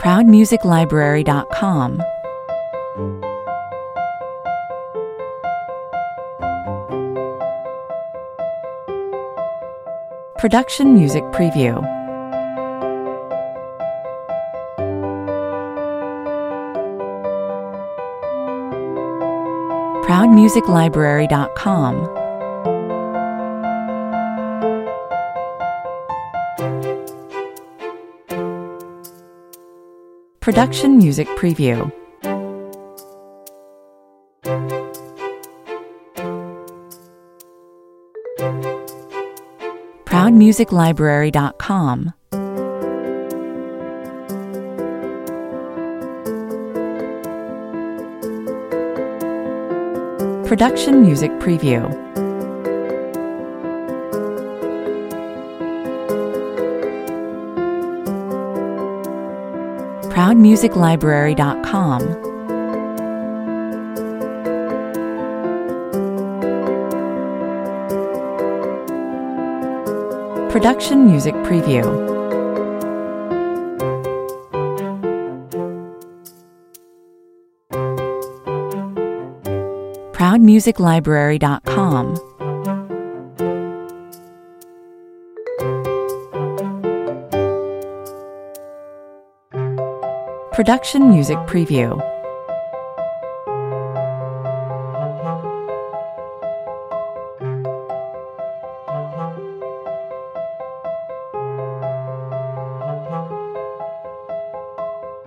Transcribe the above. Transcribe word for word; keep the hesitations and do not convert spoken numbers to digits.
proud music library dot com. Production Music Preview. proud music library dot com. Production Music Preview. proud music library dot com. Production Music Preview. proud music library dot com. Production Music Preview. proud music library dot com. Production Music Preview.